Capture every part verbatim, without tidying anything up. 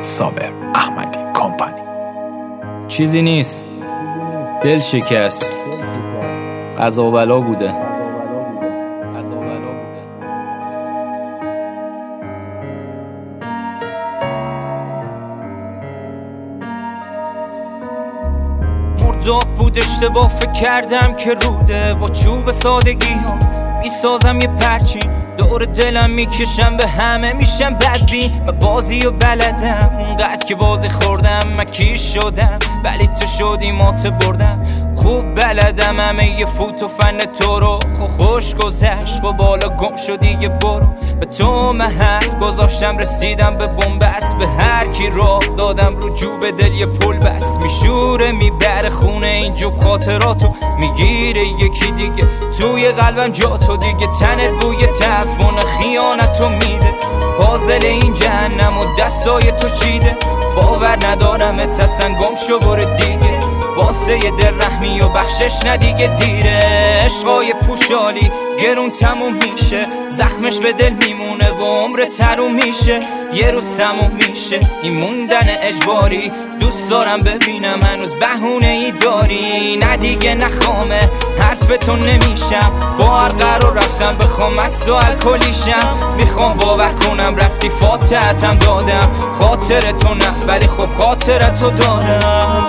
صابر احمدی کمپانی. چیزی نیست، دل شکست، قضا و بلا بوده. مرداب بود اشتباه فکر کردم که روده، با چوب سادگی ها میسازم یه پرچین، دور دلم میکشم به همه میشم بدبین. من بازی و بلدم اونقدر که بازی خوردم، من کی شدم ولی تو شدی مات بردم. خوب بلدم همه یه فوت و فن تو رو، خو خوش گذشت و بالا گم شدی یه برو. به تو محل گذاشتم رسیدم به بنبست، به هر کی راه دادم رو جوب دل یه پل بس. میشوره میبره خونه این جوب خاطراتو، میگیره یکی دیگه توی قلبم جا تو دیگه. تنت بوی تفون خیانتو میده، پازل این جهنم و دستای تو چیده. باور ندارم اتسن گم شو بر دیگه، واسه یه دل رحمی و بخشش ندیگه دیره. عشقای پوشالی گرون تموم میشه، زخمش به دل میمونه و عمر تروم میشه. یه روز تموم میشه این موندن اجباری، دوست دارم ببینم هنوز بهونه ای داری. ندیگه نخوامه حرفتون نمیشم، با هر قرار رفتم بخوام از سوال کلیشم. میخوام باور کنم رفتی فاتحتم دادم، خاطرتو نه ولی خب خاطرتو دارم.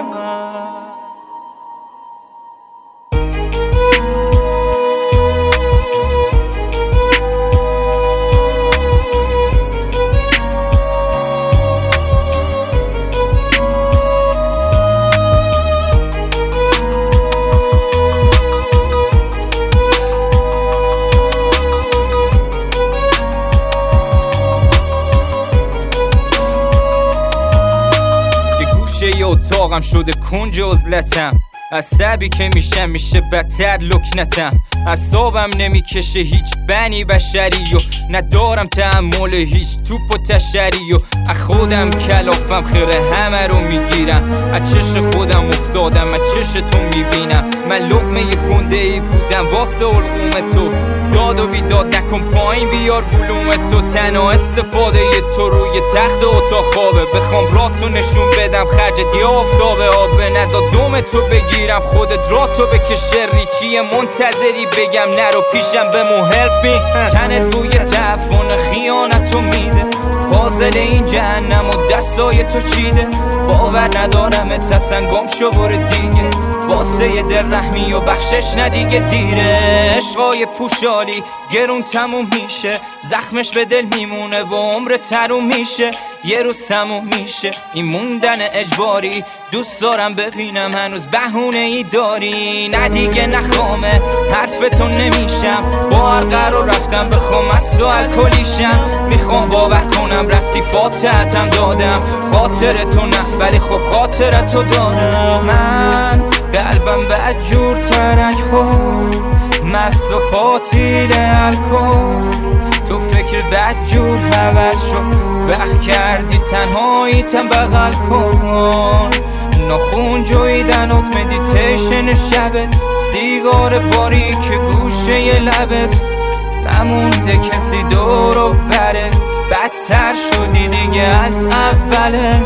اتاقم شده کنج عزلتم، از تعبی که میشم میشه بدتر لکنتم. اعصابم نمیکشه هیچ بنی بشری و ندارم تحمل هیچ توپ و تشری و از خودم کلافم خیره همه رو میگیرم. از چش خودم افتادم از چش تو میبینم. من لقمه یه گنده ای بودم واسه علقوم تو، داد و بیداد نکن پایین بیار ولوم تو. تنها استفاده ی تو روی تخت اتاق خوابه، بخوام راتو نشون بدم خرجت یا آفتاب آبه. نزا دوم تو بگیرم خودت راتو بکشه، ریچی منتظری بگم نرو پیشم بمو هلپ می. تنت بوی تفون خیانتو میده، پازل این جهنم و دستای تو چیده. باور ندارم اتسن گم شو بر دیگه، واسه یه دل رحمی و بخشش ندیگه دیره. عشقای پوشالی گرون تموم میشه، زخمش به دل میمونه و عمر تروم میشه. یه روز تموم میشه این موندن اجباری، دوست دارم ببینم هنوز بهونه ای داری. ندیگه نخوامه حرفتون نمیشم، با هر قرار رفتم بخوام از سوال کلیشم. میخوام باور کنم رفتی فاتحتم دادم، خاطرتو نه ولی خب خاطرتو دارم. من قلبم بدجور ترک خورد، مست و پاتیل الکل. تو فکر بدجور حول شد، وقت کردی تنهاییتم بغل کن. ناخون جویدن و مدیتیشن شبت، سیگار باریک گوشه ی لبت. نمونده کسی دور و برت، بدتر شدی دیگه از اوله.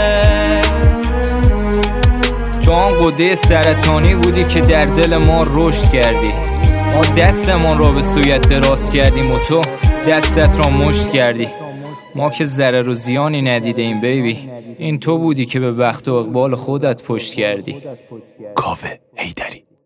تو آن قده سرطانی بودی که در دل ما رشد کردی. ما دستمان را به سویت دراز کردیم و تو دستت را مشت کردی. ما که ضرر و زیانی ندیده ایم بیبی، این تو بودی که به بخت و اقبال خودت پشت کردی. کاوه حیدری.